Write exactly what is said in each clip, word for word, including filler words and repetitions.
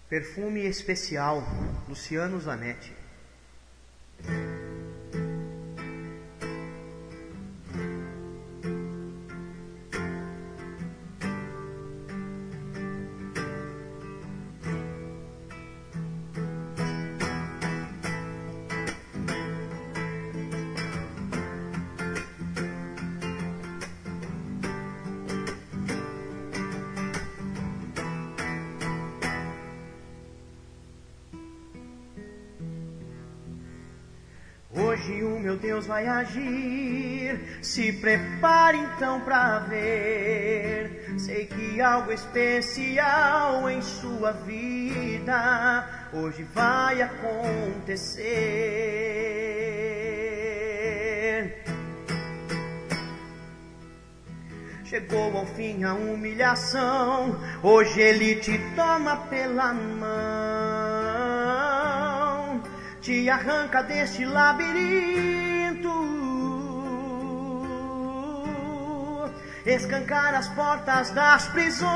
Perfume especial, Luciano Zanetti. Hoje o meu Deus vai agir, se prepare então pra ver. Sei que algo especial em sua vida hoje vai acontecer. Chegou ao fim a humilhação, hoje Ele te toma pela mão, te arranca deste labirinto, escancara as portas das prisões.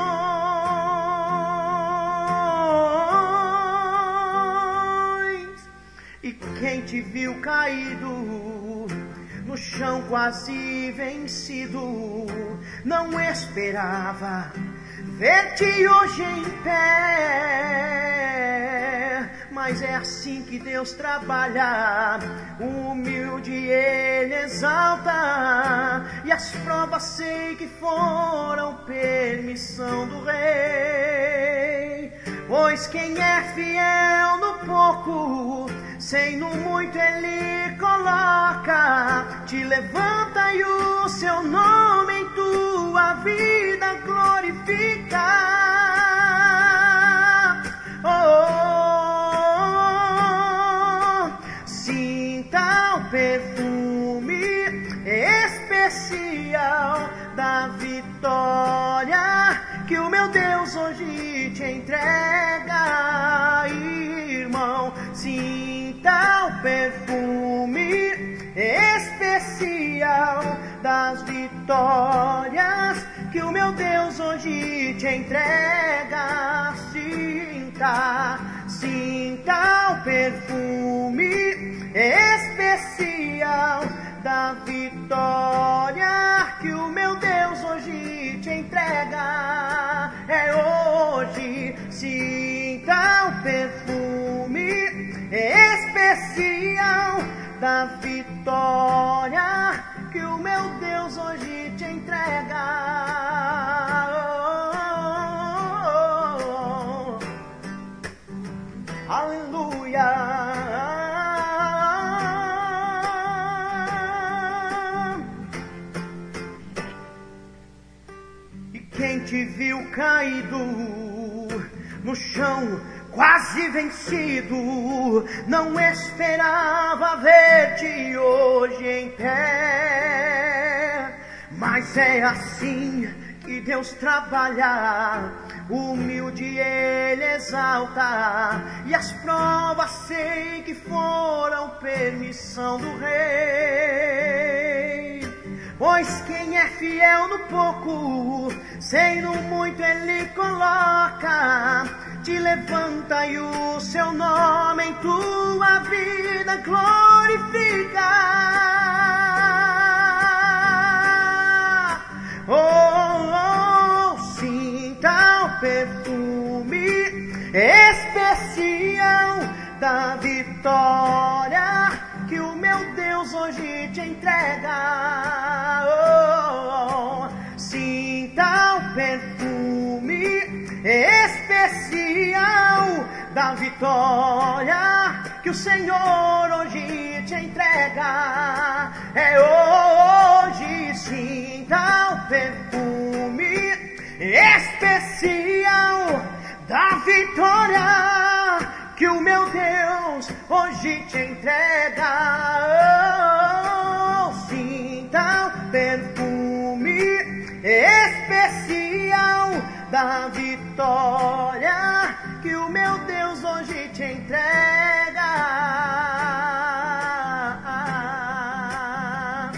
E quem te viu caído no chão quase vencido, não esperava ver-te hoje em pé. Mas é assim que Deus trabalha, o humilde Ele exalta, e as provas sei que foram permissão do Rei. Pois quem é fiel no pouco, sem no muito Ele coloca, te levanta e o seu nome em tua vida glorifica. Oh, oh, oh, sinta o perfume especial da vitória que o meu Deus hoje te entrega, irmão. Sinta o perfume especial das vitórias que o meu Deus hoje te entrega. Sinta, sinta o perfume especial da vitória que o meu Deus hoje te entrega. É hoje, sinta o perfume especial da vitória que o meu Deus hoje te entrega. Oh, oh, oh. Aleluia. Quem te viu caído no chão, quase vencido, não esperava ver-te hoje em pé. Mas é assim que Deus trabalha, o humilde Ele exalta, e as provas sei que foram permissão do Rei. Pois quem é fiel no pouco, sem no muito Ele coloca, te levanta e o seu nome em tua vida glorifica. Oh, oh, oh, sinta o perfume especial da vitória que o meu Deus hoje te entrega. Oh, oh, sinta o perfume especial da vitória que o Senhor hoje te entrega. É hoje, sinta o perfume especial da vitória que o meu Deus hoje te entrega. Oh, sinta o perfume especial da vitória que o meu Deus hoje te entrega.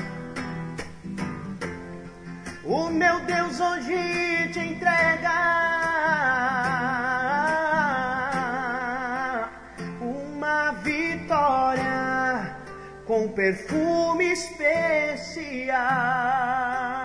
O meu Deus hoje te entrega. com perfume especial.